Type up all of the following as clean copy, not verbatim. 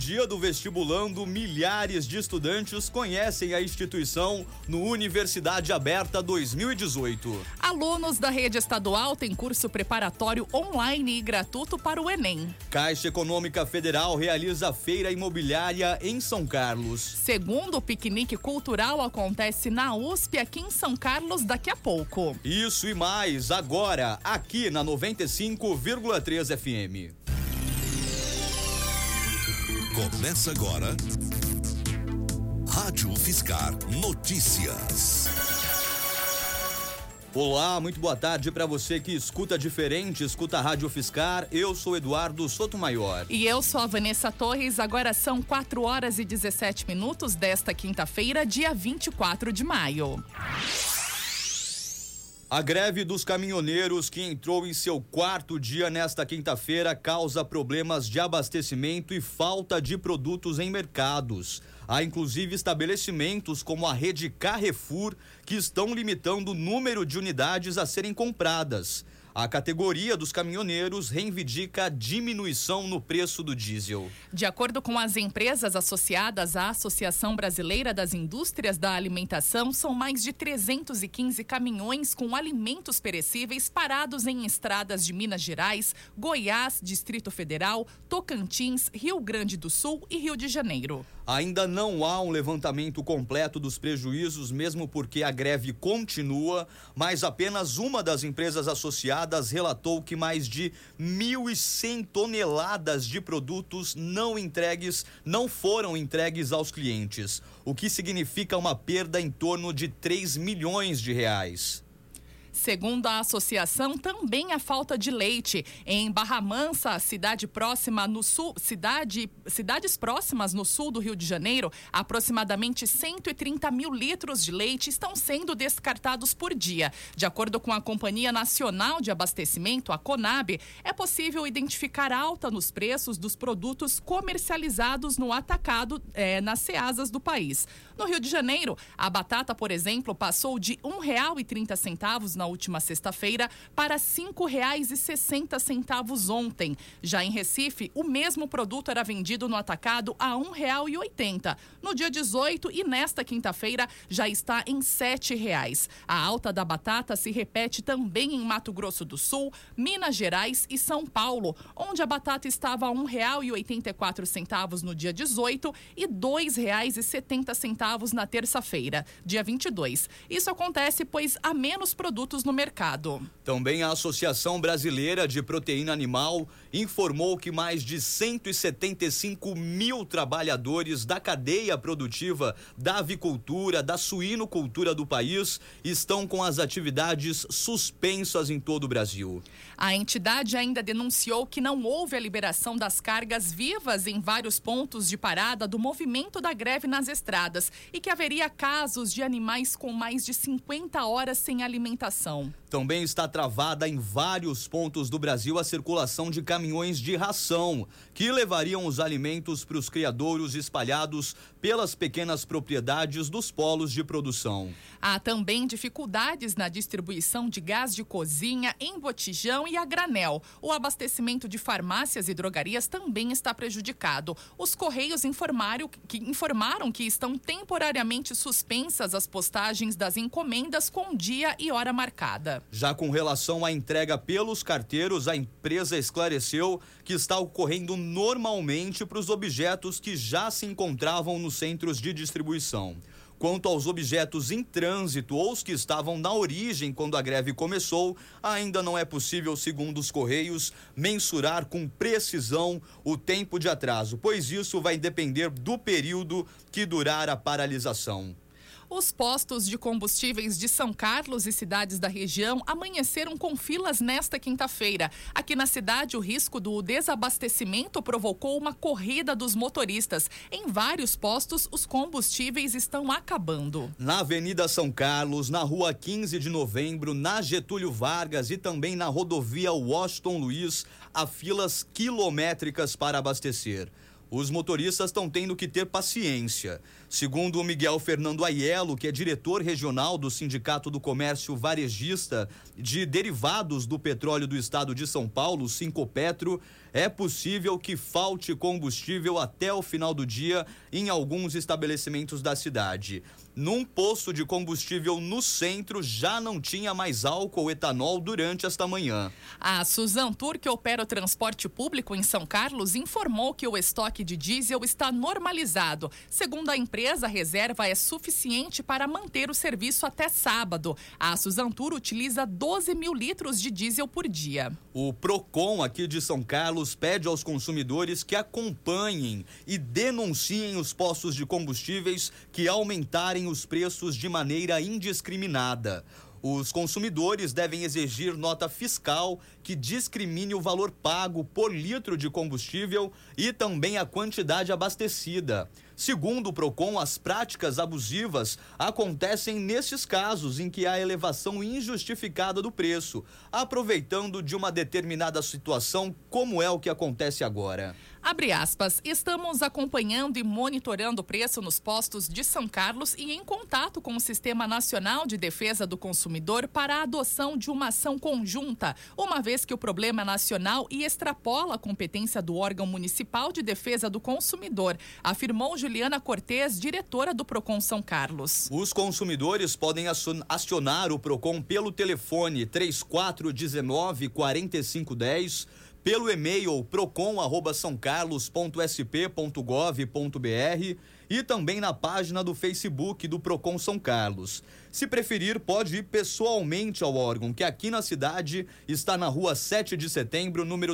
Dia do vestibulando, milhares de estudantes conhecem a instituição no Universidade Aberta 2018. Alunos da rede estadual têm curso preparatório online e gratuito para o Enem. Caixa Econômica Federal realiza feira imobiliária em São Carlos. Segundo o piquenique cultural acontece na USP aqui em São Carlos daqui a pouco. Isso e mais agora, aqui na 95,3 FM. Começa agora Rádio Fiscar Notícias. Olá, muito boa tarde para você que escuta diferente, escuta a Rádio Fiscar. Eu sou Eduardo Sotomayor. E eu sou a Vanessa Torres. Agora são 4h17 desta quinta-feira, dia 24 de maio. A greve dos caminhoneiros, que entrou em seu quarto dia nesta quinta-feira, causa problemas de abastecimento e falta de produtos em mercados. Há inclusive estabelecimentos como a rede Carrefour que estão limitando o número de unidades a serem compradas. A categoria dos caminhoneiros reivindica a diminuição no preço do diesel. De acordo com as empresas associadas à Associação Brasileira das Indústrias da Alimentação, são mais de 315 caminhões com alimentos perecíveis parados em estradas de Minas Gerais, Goiás, Distrito Federal, Tocantins, Rio Grande do Sul e Rio de Janeiro. Ainda não há um levantamento completo dos prejuízos, mesmo porque a greve continua, mas apenas uma das empresas associadas relatou que mais de 1.100 toneladas de produtos não foram entregues aos clientes, o que significa uma perda em torno de 3 milhões de reais. Segundo a associação, também a falta de leite. Em Barra Mansa, cidades próximas no sul do Rio de Janeiro, aproximadamente 130 mil litros de leite estão sendo descartados por dia. De acordo com a Companhia Nacional de Abastecimento, a CONAB, é possível identificar alta nos preços dos produtos comercializados no atacado nas ceasas do país. No Rio de Janeiro, a batata, por exemplo, passou de R$ 1,30 na última sexta-feira para R$ 5,60 ontem. Já em Recife, o mesmo produto era vendido no atacado a R$ 1,80. No dia 18 e nesta quinta-feira já está em R$ 7,00. A alta da batata se repete também em Mato Grosso do Sul, Minas Gerais e São Paulo, onde a batata estava a R$ 1,84 no dia 18 e R$ 2,70 na terça-feira, dia 22. Isso acontece pois há menos produtos no mercado. Também a Associação Brasileira de Proteína Animal informou que mais de 175 mil trabalhadores da cadeia produtiva da avicultura, da suinocultura do país estão com as atividades suspensas em todo o Brasil. A entidade ainda denunciou que não houve a liberação das cargas vivas em vários pontos de parada do movimento da greve nas estradas e que haveria casos de animais com mais de 50 horas sem alimentação. Também está travada em vários pontos do Brasil a circulação de caminhões de ração, que levariam os alimentos para os criadouros espalhados pelas pequenas propriedades dos polos de produção. Há também dificuldades na distribuição de gás de cozinha em botijão e a granel. O abastecimento de farmácias e drogarias também está prejudicado. Os Correios informaram que estão temporariamente suspensas as postagens das encomendas com dia e hora marcada. Já com relação à entrega pelos carteiros, a empresa esclareceu que está ocorrendo normalmente para os objetos que já se encontravam nos centros de distribuição. Quanto aos objetos em trânsito ou os que estavam na origem quando a greve começou, ainda não é possível, segundo os Correios, mensurar com precisão o tempo de atraso, pois isso vai depender do período que durar a paralisação. Os postos de combustíveis de São Carlos e cidades da região amanheceram com filas nesta quinta-feira. Aqui na cidade, o risco do desabastecimento provocou uma corrida dos motoristas. Em vários postos, os combustíveis estão acabando. Na Avenida São Carlos, na Rua 15 de Novembro, na Getúlio Vargas e também na rodovia Washington Luiz, há filas quilométricas para abastecer. os motoristas estão tendo que ter paciência. Segundo o Miguel Fernando Aiello, que é diretor regional do Sindicato do Comércio Varejista de Derivados do Petróleo do Estado de São Paulo, Sincopetro, é possível que falte combustível até o final do dia em alguns estabelecimentos da cidade. Num posto de combustível no centro, já não tinha mais álcool ou etanol durante esta manhã. A Suzantur, que opera o transporte público em São Carlos, informou que o estoque de diesel está normalizado. Segundo a empresa, a reserva é suficiente para manter o serviço até sábado. A Suzantur utiliza 12 mil litros de diesel por dia. O Procon aqui de São Carlos pede aos consumidores que acompanhem e denunciem os postos de combustíveis que aumentarem os preços de maneira indiscriminada. Os consumidores devem exigir nota fiscal que discrimine o valor pago por litro de combustível e também a quantidade abastecida. Segundo o Procon, as práticas abusivas acontecem nesses casos em que há elevação injustificada do preço, aproveitando de uma determinada situação, como é o que acontece agora. Abre aspas, estamos acompanhando e monitorando o preço nos postos de São Carlos e em contato com o Sistema Nacional de Defesa do Consumidor para a adoção de uma ação conjunta, uma vez que o problema é nacional e extrapola a competência do órgão municipal de defesa do consumidor, afirmou Juliana Cortez, diretora do Procon São Carlos. Os consumidores podem acionar o Procon pelo telefone 3419-4510, pelo e-mail procon@saocarlos.sp.gov.br e também na página do Facebook do Procon São Carlos. Se preferir, pode ir pessoalmente ao órgão, que aqui na cidade está na rua 7 de setembro, número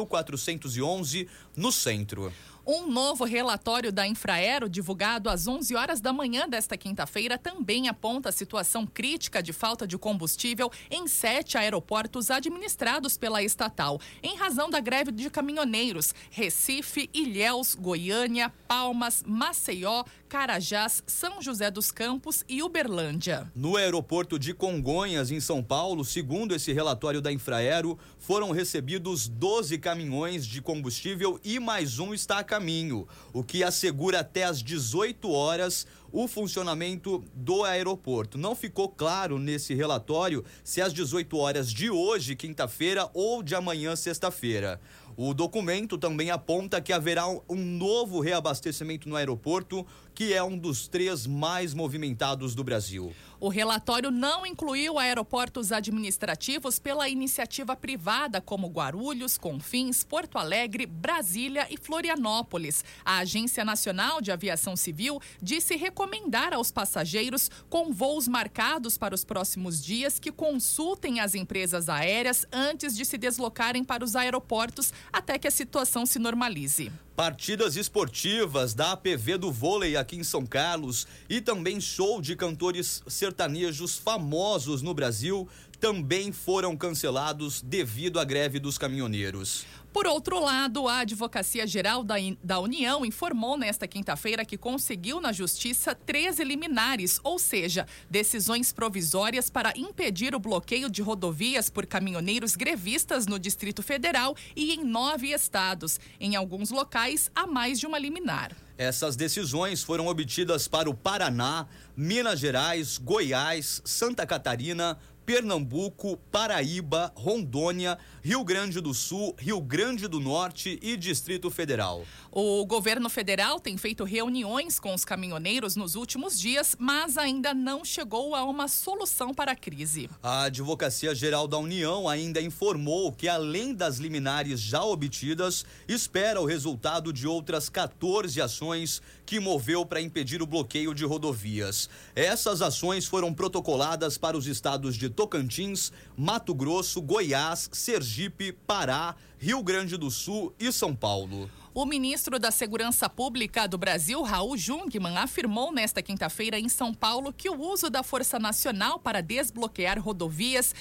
2411, no centro. Um novo relatório da Infraero, divulgado às 11 horas da manhã desta quinta-feira, também aponta a situação crítica de falta de combustível em 7 aeroportos administrados pela estatal, em razão da greve de caminhoneiros: Recife, Ilhéus, Goiânia, Palmas, Maceió, Carajás, São José dos Campos e Uberlândia. No aeroporto de Congonhas, em São Paulo, segundo esse relatório da Infraero, foram recebidos 12 caminhões de combustível e mais um está a caminho, o que assegura até às 18 horas o funcionamento do aeroporto. Não ficou claro nesse relatório se às 18 horas de hoje, quinta-feira, ou de amanhã, sexta-feira. O documento também aponta que haverá um novo reabastecimento no aeroporto, que é um dos 3 mais movimentados do Brasil. O relatório não incluiu aeroportos administrativos pela iniciativa privada, como Guarulhos, Confins, Porto Alegre, Brasília e Florianópolis. A Agência Nacional de Aviação Civil disse recomendar aos passageiros com voos marcados para os próximos dias que consultem as empresas aéreas antes de se deslocarem para os aeroportos até que a situação se normalize. Partidas esportivas da APV do vôlei aqui em São Carlos e também show de cantores sertanejos famosos no Brasil também foram cancelados devido à greve dos caminhoneiros. Por outro lado, a Advocacia Geral da União informou nesta quinta-feira que conseguiu na Justiça 13 liminares, ou seja, decisões provisórias para impedir o bloqueio de rodovias por caminhoneiros grevistas no Distrito Federal e em 9 estados. Em alguns locais, há mais de uma liminar. Essas decisões foram obtidas para o Paraná, Minas Gerais, Goiás, Santa Catarina, Pernambuco, Paraíba, Rondônia, Rio Grande do Sul, Rio Grande do Norte e Distrito Federal. O governo federal tem feito reuniões com os caminhoneiros nos últimos dias, mas ainda não chegou a uma solução para a crise. A Advocacia Geral da União ainda informou que, além das liminares já obtidas, espera o resultado de outras 14 ações que moveu para impedir o bloqueio de rodovias. Essas ações foram protocoladas para os estados de Tocantins, Mato Grosso, Goiás, Sergipe, Pará, Rio Grande do Sul e São Paulo. O ministro da Segurança Pública do Brasil, Raul Jungmann, afirmou nesta quinta-feira em São Paulo que o uso da Força Nacional para desbloquear rodovias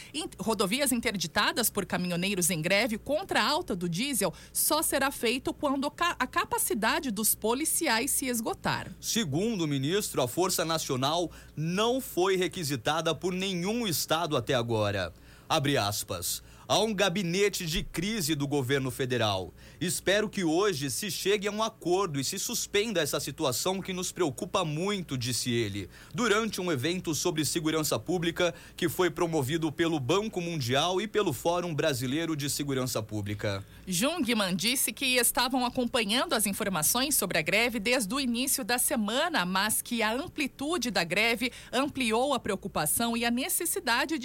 interditadas por caminhoneiros em greve contra a alta do diesel só será feito quando a capacidade dos policiais se esgotar. Segundo o ministro, a Força Nacional não foi requisitada por nenhum estado até agora. Abre aspas. Há um gabinete de crise do governo federal. Espero que hoje se chegue a um acordo e se suspenda essa situação que nos preocupa muito, disse ele, durante um evento sobre segurança pública que foi promovido pelo Banco Mundial e pelo Fórum Brasileiro de Segurança Pública. Jungmann disse que estavam acompanhando as informações sobre a greve desde o início da semana, mas que a amplitude da greve ampliou a preocupação e a necessidade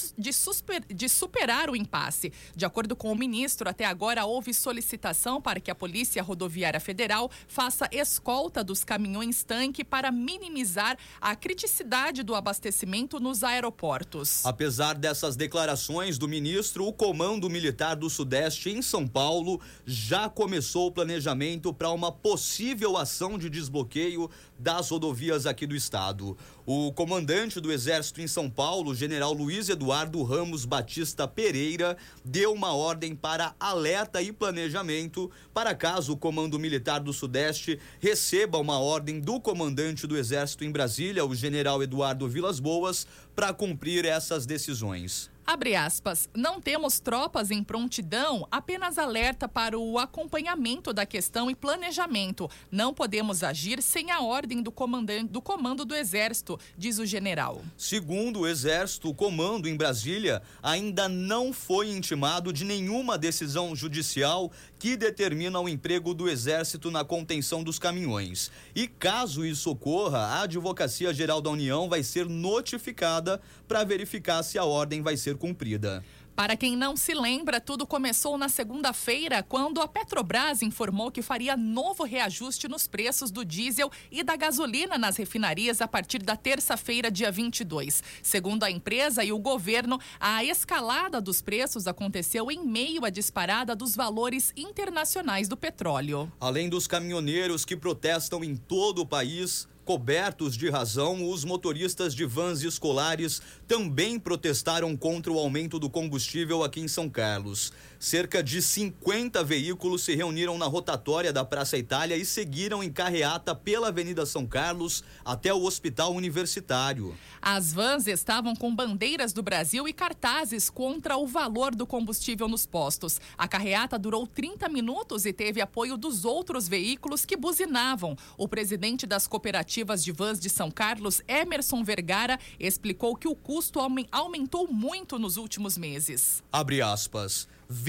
de superar o impasse. De acordo com o ministro, até agora houve solicitação para que a Polícia Rodoviária Federal faça escolta dos caminhões-tanque para minimizar a criticidade do abastecimento nos aeroportos. Apesar dessas declarações do ministro, o Comando Militar do Sudeste em São Paulo já começou o planejamento para uma possível ação de desbloqueio das rodovias aqui do estado. O comandante do Exército em São Paulo, General Luiz Eduardo Ramos Batista Pereira, deu uma ordem para alerta e planejamento para caso o Comando Militar do Sudeste receba uma ordem do comandante do Exército em Brasília, o General Eduardo Vilas Boas, para cumprir essas decisões. Abre aspas, não temos tropas em prontidão, apenas alerta para o acompanhamento da questão e planejamento. Não podemos agir sem a ordem do comando do Exército, diz o general. Segundo o Exército, o comando em Brasília ainda não foi intimado de nenhuma decisão judicial que determina o emprego do Exército na contenção dos caminhões. E caso isso ocorra, a Advocacia Geral da União vai ser notificada para verificar se a ordem vai ser cumprida. Para quem não se lembra, tudo começou na segunda-feira, quando a Petrobras informou que faria novo reajuste nos preços do diesel e da gasolina nas refinarias a partir da terça-feira, dia 22. Segundo a empresa e o governo, a escalada dos preços aconteceu em meio à disparada dos valores internacionais do petróleo. Além dos caminhoneiros que protestam em todo o país, cobertos de razão, os motoristas de vans escolares também protestaram contra o aumento do combustível aqui em São Carlos. Cerca de 50 veículos se reuniram na rotatória da Praça Itália e seguiram em carreata pela Avenida São Carlos até o Hospital Universitário. As vans estavam com bandeiras do Brasil e cartazes contra o valor do combustível nos postos. A carreata durou 30 minutos e teve apoio dos outros veículos que buzinavam. O presidente das cooperativas de vans de São Carlos, Emerson Vergara, explicou que o custo aumentou muito nos últimos meses. Abre aspas.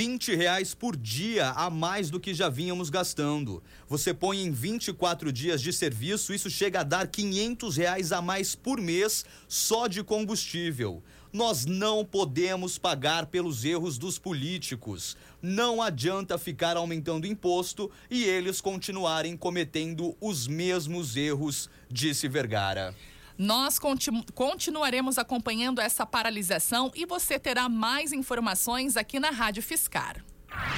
R$20 por dia a mais do que já vínhamos gastando. Você põe em 24 dias de serviço, isso chega a dar R$500 a mais por mês só de combustível. Nós não podemos pagar pelos erros dos políticos. Não adianta ficar aumentando imposto e eles continuarem cometendo os mesmos erros, disse Vergara. Nós continuaremos acompanhando essa paralisação e você terá mais informações aqui na Rádio Fiscar.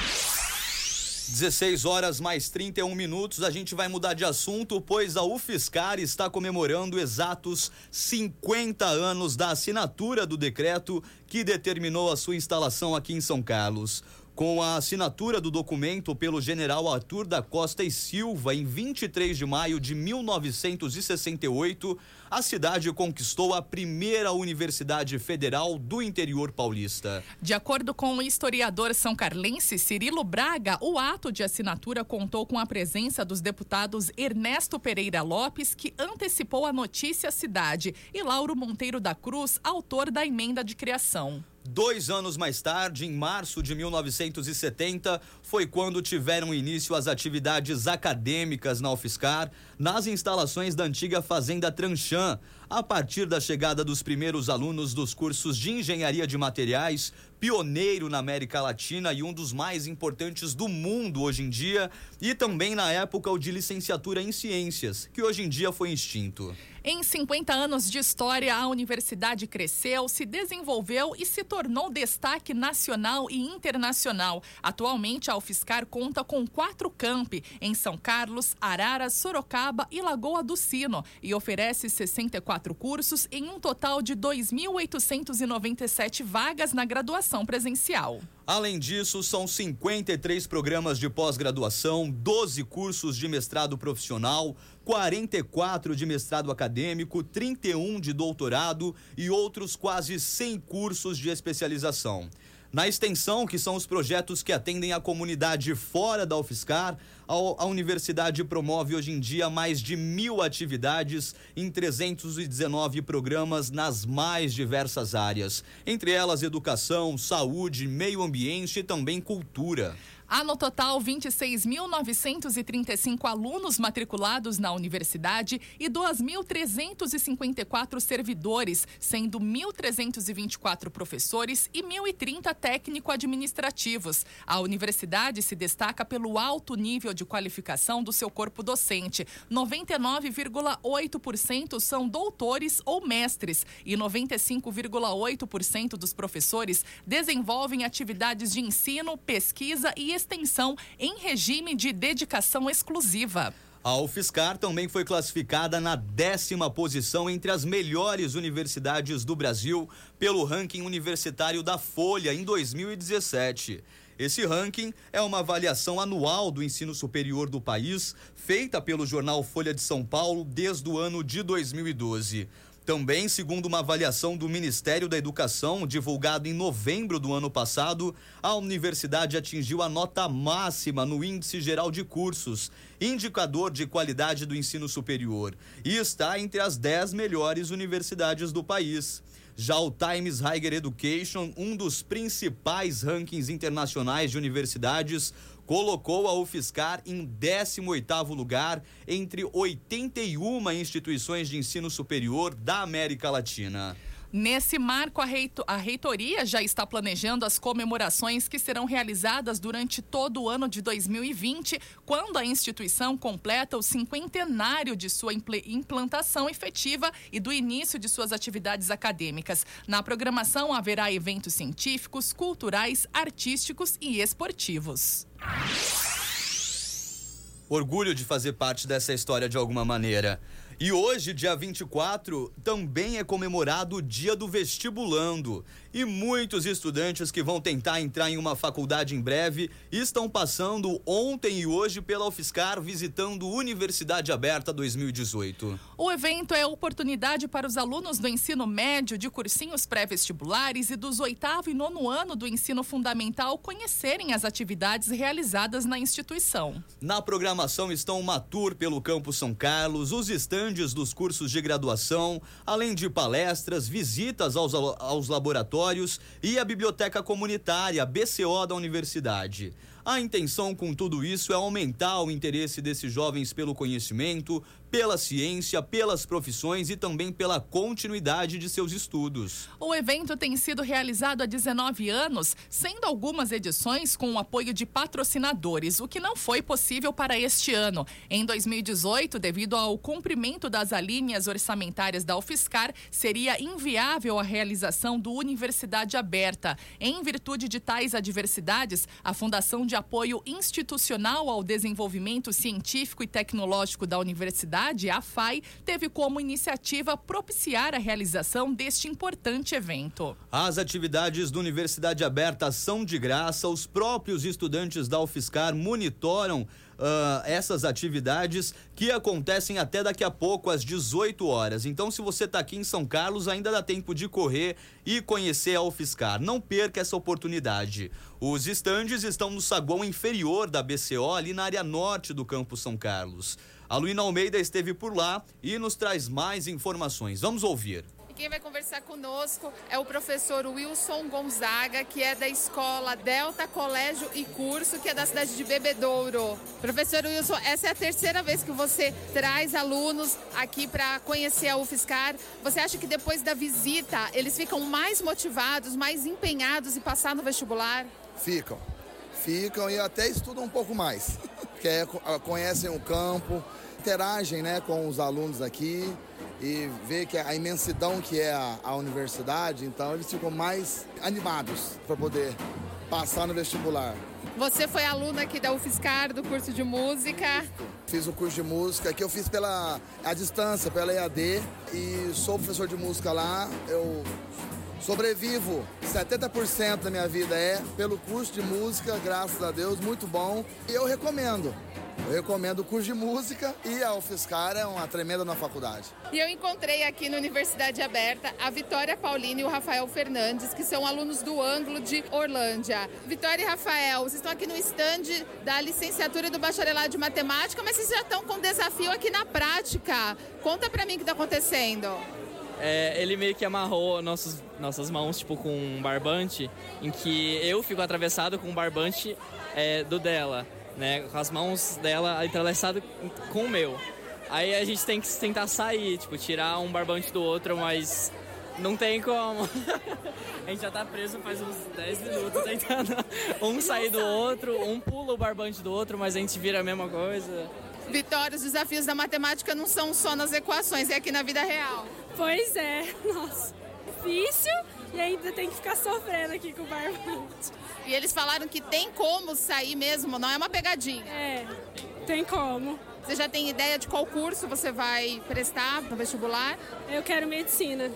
16 horas mais 31 minutos, a gente vai mudar de assunto, pois a UFSCar está comemorando exatos 50 anos da assinatura do decreto que determinou a sua instalação aqui em São Carlos. Com a assinatura do documento pelo general Arthur da Costa e Silva em 23 de maio de 1968, a cidade conquistou a primeira universidade federal do interior paulista. De acordo com o historiador são-carlense Cirilo Braga, o ato de assinatura contou com a presença dos deputados Ernesto Pereira Lopes, que antecipou a notícia à cidade, e Lauro Monteiro da Cruz, autor da emenda de criação. 2 anos mais tarde, em março de 1970, foi quando tiveram início as atividades acadêmicas na UFSCar, nas instalações da antiga Fazenda Tranchã, a partir da chegada dos primeiros alunos dos cursos de Engenharia de Materiais, pioneiro na América Latina e um dos mais importantes do mundo hoje em dia, e também na época o de Licenciatura em Ciências, que hoje em dia foi extinto. Em 50 anos de história, a universidade cresceu, se desenvolveu e se tornou destaque nacional e internacional. Atualmente, a UFSCar conta com 4 campi, em São Carlos, Araras, Sorocaba e Lagoa do Sino, e oferece 64 cursos em um total de 2.897 vagas na graduação presencial. Além disso, são 53 programas de pós-graduação, 12 cursos de mestrado profissional, 44 de mestrado acadêmico, 31 de doutorado e outros quase 100 cursos de especialização. Na extensão, que são os projetos que atendem a comunidade fora da UFSCar, a universidade promove hoje em dia mais de 1.000 atividades em 319 programas nas mais diversas áreas, entre elas educação, saúde, meio ambiente e também cultura. Há no total 26.935 alunos matriculados na universidade e 2.354 servidores, sendo 1.324 professores e 1.030 técnico-administrativos. A universidade se destaca pelo alto nível de qualificação do seu corpo docente. 99,8% são doutores ou mestres e 95,8% dos professores desenvolvem atividades de ensino, pesquisa e extensão em regime de dedicação exclusiva. A UFSCar também foi classificada na 10ª posição entre as melhores universidades do Brasil pelo ranking universitário da Folha em 2017. Esse ranking é uma avaliação anual do ensino superior do país, feita pelo jornal Folha de São Paulo desde o ano de 2012. Também, segundo uma avaliação do Ministério da Educação, divulgada em novembro do ano passado, a universidade atingiu a nota máxima no Índice Geral de Cursos, indicador de qualidade do ensino superior, e está entre as 10 melhores universidades do país. Já o Times Higher Education, um dos principais rankings internacionais de universidades, colocou a UFSCar em 18º lugar entre 81 instituições de ensino superior da América Latina. Nesse marco, a reitoria já está planejando as comemorações que serão realizadas durante todo o ano de 2020, quando a instituição completa o 50º de sua implantação efetiva e do início de suas atividades acadêmicas. Na programação haverá eventos científicos, culturais, artísticos e esportivos. Orgulho de fazer parte dessa história de alguma maneira. E hoje, dia 24, também é comemorado o Dia do Vestibulando. E muitos estudantes que vão tentar entrar em uma faculdade em breve estão passando ontem e hoje pela UFSCar visitando Universidade Aberta 2018. O evento é oportunidade para os alunos do ensino médio, de cursinhos pré-vestibulares e dos 8º e 9º ano do ensino fundamental conhecerem as atividades realizadas na instituição. Na programação estão uma tour pelo Campus São Carlos, os estandes dos cursos de graduação, além de palestras, visitas aos laboratórios e a biblioteca comunitária, BCO da universidade. A intenção com tudo isso é aumentar o interesse desses jovens pelo conhecimento, pela ciência, pelas profissões e também pela continuidade de seus estudos. O evento tem sido realizado há 19 anos, sendo algumas edições com o apoio de patrocinadores, o que não foi possível para este ano. Em 2018, devido ao cumprimento das alíneas orçamentárias da UFSCar, seria inviável a realização do Universidade Aberta. Em virtude de tais adversidades, a Fundação de Apoio Institucional ao Desenvolvimento Científico e Tecnológico da Universidade, a FAI, teve como iniciativa propiciar a realização deste importante evento. As atividades da Universidade Aberta são de graça, os próprios estudantes da UFSCar monitoram essas atividades que acontecem até daqui a pouco, às 18 horas. Então, se você está aqui em São Carlos, ainda dá tempo de correr e conhecer a UFSCar. Não perca essa oportunidade. Os estandes estão no saguão inferior da BCO, ali na área norte do Campus São Carlos. A Luína Almeida esteve por lá e nos traz mais informações. Vamos ouvir. Quem vai conversar conosco é o professor Wilson Gonzaga, que é da escola Delta Colégio e Curso, que é da cidade de Bebedouro. Professor Wilson, essa é a terceira vez que você traz alunos aqui para conhecer a UFSCar. Você acha que depois da visita eles ficam mais motivados, mais empenhados em passar no vestibular? Ficam e até estudam um pouco mais, porque conhecem o campo, interagem, né, com os alunos aqui e vê que a imensidão que é a universidade, então eles ficam mais animados para poder passar no vestibular. Você foi aluno aqui da UFSCar, do curso de música? Fiz o curso de música que eu fiz à distância, pela EAD, e sou professor de música lá. Eu sobrevivo, 70% da minha vida é pelo curso de música, graças a Deus, muito bom. E eu recomendo Eu recomendo o curso de música e a UFSCar é uma tremenda na faculdade. E eu encontrei aqui na Universidade Aberta a Vitória Paulina e o Rafael Fernandes, que são alunos do ângulo de Orlândia. Vitória e Rafael, vocês estão aqui no stand da licenciatura e do bacharelado de matemática, mas vocês já estão com desafio aqui na prática. Conta pra mim o que está acontecendo. Ele meio que amarrou nossas mãos, tipo, com um barbante, em que eu fico atravessado com um barbante do dela, né? Com as mãos dela entrelaçadas com o meu. Aí a gente tem que tentar sair, tipo, tirar um barbante do outro, mas não tem como. A gente já tá preso faz uns 10 minutos tentando um sair do outro, um pula o barbante do outro, mas a gente vira a mesma coisa. Vitória, os desafios da matemática não são só nas equações, é aqui na vida real. Pois é, nossa, difícil e ainda tem que ficar sofrendo aqui com o barbante. E eles falaram que tem como sair mesmo, não é uma pegadinha. Tem como. Você já tem ideia de qual curso você vai prestar no vestibular? Eu quero medicina.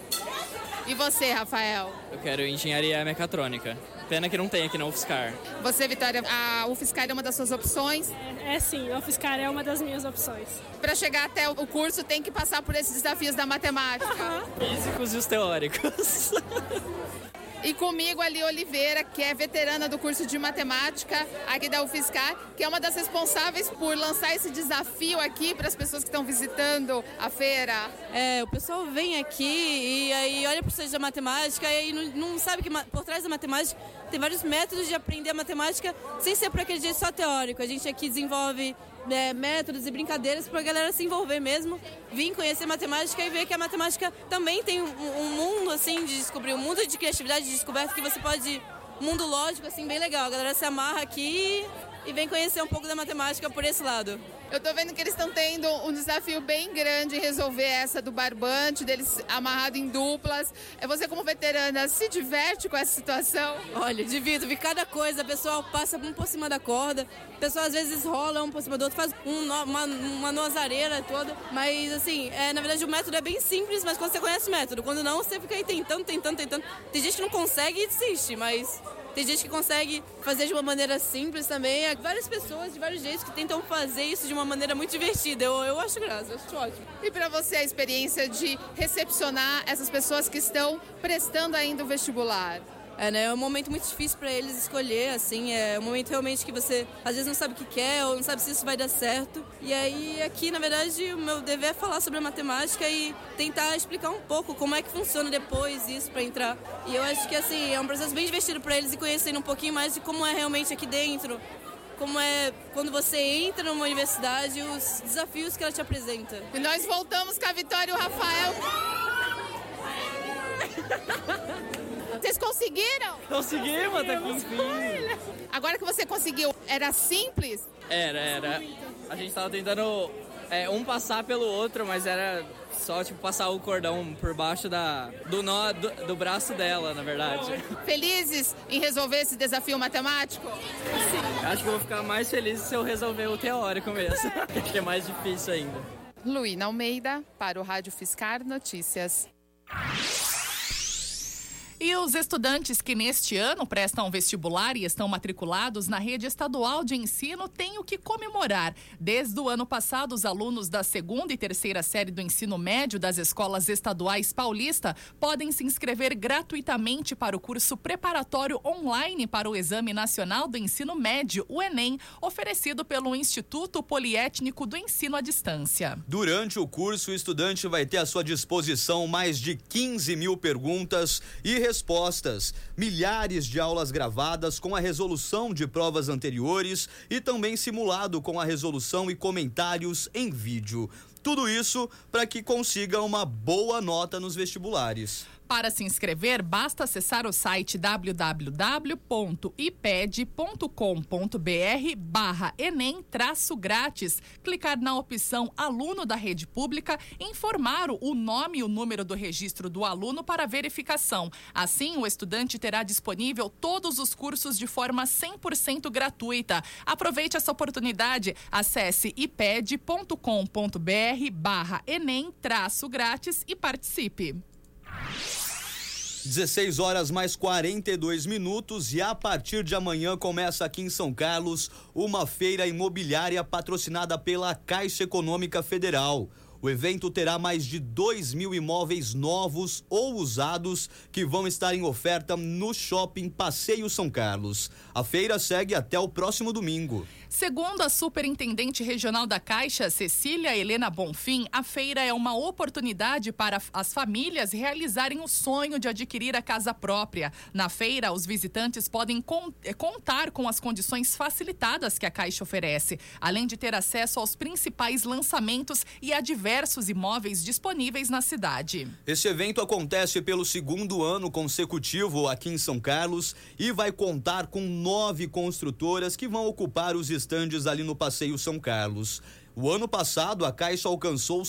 E você, Rafael? Eu quero engenharia mecatrônica. Pena que não tem aqui na UFSCar. Você, Vitória, a UFSCar é uma das suas opções? Sim, a UFSCar é uma das minhas opções. Para chegar até o curso tem que passar por esses desafios da matemática. Físicos e os teóricos. E comigo ali, Oliveira, que é veterana do curso de matemática aqui da UFSCar, que é uma das responsáveis por lançar esse desafio aqui para as pessoas que estão visitando a feira. O pessoal vem aqui e aí olha para o site da matemática e aí não sabe que por trás da matemática tem vários métodos de aprender a matemática sem ser por aquele jeito só teórico. A gente aqui desenvolve métodos e brincadeiras para a galera se envolver mesmo, vir conhecer matemática e ver que a matemática também tem um mundo assim de descobrir, um mundo de criatividade, de descoberta que você pode, um mundo lógico assim bem legal. A galera se amarra aqui e vem conhecer um pouco da matemática por esse lado. Eu tô vendo que eles estão tendo um desafio bem grande em resolver essa do barbante, deles amarrado em duplas. Você, como veterana, se diverte com essa situação? Olha, divido, vi cada coisa, o pessoal passa um por cima da corda, o pessoal às vezes rola um por cima do outro, faz uma nozareira toda. Mas assim, na verdade o método é bem simples, mas quando você conhece o método, quando não, você fica aí tentando. Tem gente que não consegue e desiste, mas tem gente que consegue fazer de uma maneira simples também. Há várias pessoas de vários jeitos que tentam fazer isso de uma maneira muito divertida. Eu acho graça, eu acho ótimo. E para você a experiência de recepcionar essas pessoas que estão prestando ainda o vestibular? É um momento muito difícil para eles escolher, assim, é um momento realmente que você às vezes não sabe o que quer ou não sabe se isso vai dar certo. E aí aqui, na verdade, o meu dever é falar sobre a matemática e tentar explicar um pouco como é que funciona depois isso para entrar. E eu acho que assim, é um processo bem divertido para eles e conhecerem um pouquinho mais de como é realmente aqui dentro, como é quando você entra numa universidade, os desafios que ela te apresenta. E nós voltamos com a Vitória e o Rafael. Vocês conseguiram? Conseguimos, até que enfim. Agora que você conseguiu, era simples? Era. A gente tava tentando um passar pelo outro, mas era só tipo passar o cordão por baixo do nó do braço dela, na verdade. Felizes em resolver esse desafio matemático? Sim. Acho que eu vou ficar mais feliz se eu resolver o teórico mesmo, que é mais difícil ainda. Luína Almeida, para o Rádio UFSCar Notícias. E os estudantes que neste ano prestam vestibular e estão matriculados na rede estadual de ensino têm o que comemorar. Desde o ano passado, os alunos da 2ª e 3ª série do ensino médio das escolas estaduais paulista podem se inscrever gratuitamente para o curso preparatório online para o Exame Nacional do Ensino Médio, o Enem, oferecido pelo Instituto Poliétnico do Ensino à Distância. Durante o curso, o estudante vai ter à sua disposição mais de 15 mil perguntas e respostas, milhares de aulas gravadas com a resolução de provas anteriores e também simulado com a resolução e comentários em vídeo. Tudo isso para que consiga uma boa nota nos vestibulares. Para se inscrever, basta acessar o site www.iped.com.br/enem-grátis, clicar na opção Aluno da Rede Pública, informar o nome e o número do registro do aluno para verificação. Assim, o estudante terá disponível todos os cursos de forma 100% gratuita. Aproveite essa oportunidade. Acesse iped.com.br/enem-grátis e participe. 16 horas mais 42 minutos e a partir de amanhã começa aqui em São Carlos uma feira imobiliária patrocinada pela Caixa Econômica Federal. O evento terá mais de 2.000 imóveis novos ou usados que vão estar em oferta no Shopping Passeio São Carlos. A feira segue até o próximo domingo. Segundo a superintendente regional da Caixa, Cecília Helena Bonfim, a feira é uma oportunidade para as famílias realizarem o sonho de adquirir a casa própria. Na feira, os visitantes podem contar com as condições facilitadas que a Caixa oferece, além de ter acesso aos principais lançamentos e a diversos imóveis disponíveis na cidade. Esse evento acontece pelo segundo ano consecutivo aqui em São Carlos e vai contar com 9 construtoras que vão ocupar os estandes ali no Passeio São Carlos. O ano passado, a Caixa alcançou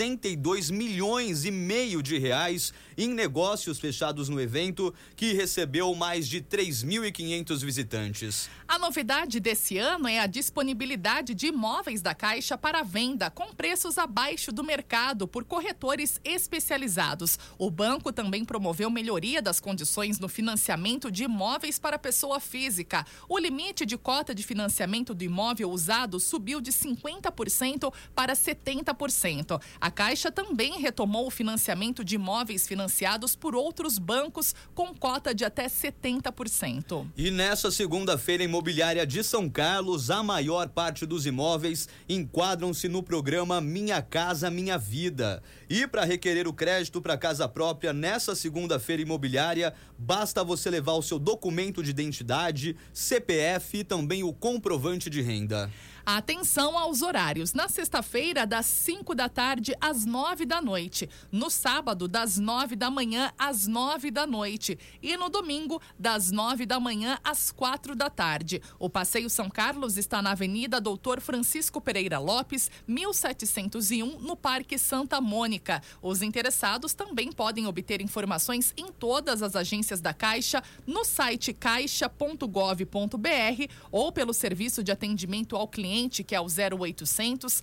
62 milhões e meio de reais em negócios fechados no evento, que recebeu mais de 3.500 visitantes. A novidade desse ano é a disponibilidade de imóveis da Caixa para venda com preços abaixo do mercado por corretores especializados. O banco também promoveu melhoria das condições no financiamento de imóveis para pessoa física. O limite de cota de financiamento do imóvel usado subiu de 50% para 70%. A Caixa também retomou o financiamento de imóveis financiados por outros bancos com cota de até 70%. E nessa segunda-feira imobiliária de São Carlos, a maior parte dos imóveis enquadram-se no programa Minha Casa Minha Vida. E para requerer o crédito para casa própria nessa segunda-feira imobiliária, basta você levar o seu documento de identidade, CPF e também o comprovante de renda. Atenção aos horários. Na sexta-feira, das 5 da tarde às 9 da noite. No sábado, das 9 da manhã às 9 da noite. E no domingo, das 9 da manhã às 4 da tarde. O Passeio São Carlos está na Avenida Doutor Francisco Pereira Lopes, 1701, no Parque Santa Mônica. Os interessados também podem obter informações em todas as agências da Caixa, no site caixa.gov.br ou pelo serviço de atendimento ao cliente, que é o 0800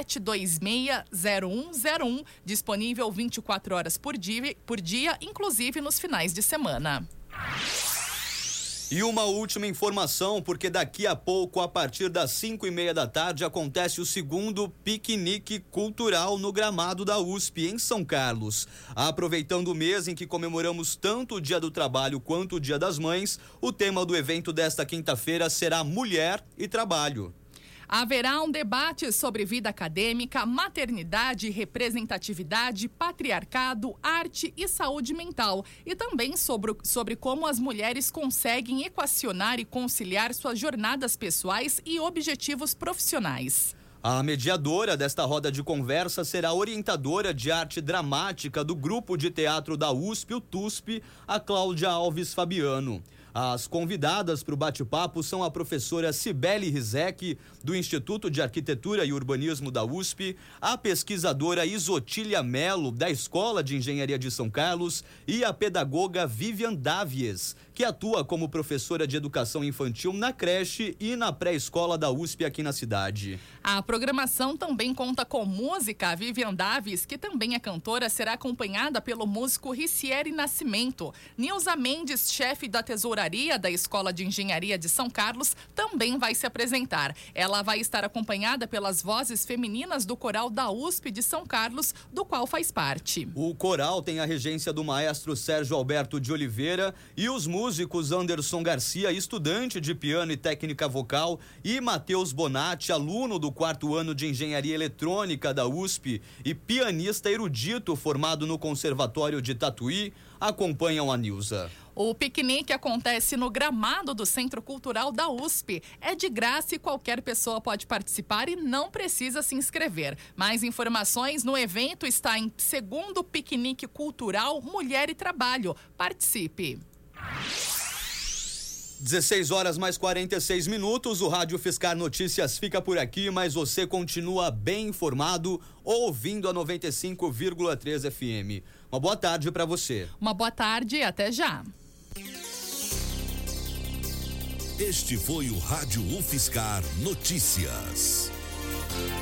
726 0101, disponível 24 horas por dia, inclusive nos finais de semana. E uma última informação, porque daqui a pouco, a partir das 5:30 da tarde, acontece o segundo piquenique cultural no gramado da USP, em São Carlos. Aproveitando o mês em que comemoramos tanto o Dia do Trabalho quanto o Dia das Mães, o tema do evento desta quinta-feira será Mulher e Trabalho. Haverá um debate sobre vida acadêmica, maternidade, representatividade, patriarcado, arte e saúde mental. E também sobre como as mulheres conseguem equacionar e conciliar suas jornadas pessoais e objetivos profissionais. A mediadora desta roda de conversa será a orientadora de arte dramática do Grupo de Teatro da USP, o TUSP, a Cláudia Alves Fabiano. As convidadas para o bate-papo são a professora Cibele Rizek, do Instituto de Arquitetura e Urbanismo da USP, a pesquisadora Isotília Melo, da Escola de Engenharia de São Carlos, e a pedagoga Vivian Davies, que atua como professora de educação infantil na creche e na pré-escola da USP aqui na cidade. A programação também conta com música. A Vivian Davies, que também é cantora, será acompanhada pelo músico Ricieri Nascimento. Nilza Mendes, chefe da tesouraria da Escola de Engenharia de São Carlos, também vai se apresentar. Ela vai estar acompanhada pelas vozes femininas do coral da USP de São Carlos, do qual faz parte. O coral tem a regência do maestro Sérgio Alberto de Oliveira e os músicos Anderson Garcia, estudante de piano e técnica vocal, e Matheus Bonatti, aluno do 4º ano de Engenharia Eletrônica da USP e pianista erudito formado no Conservatório de Tatuí, acompanham a Nilza. O piquenique acontece no gramado do Centro Cultural da USP. É de graça e qualquer pessoa pode participar e não precisa se inscrever. Mais informações no evento está em Segundo Piquenique Cultural Mulher e Trabalho. Participe! 16 horas mais 46 minutos, o Rádio Fiscar Notícias fica por aqui, mas você continua bem informado ouvindo a 95,3 FM. Uma boa tarde para você. Uma boa tarde e até já. Este foi o Rádio UFSCar Notícias.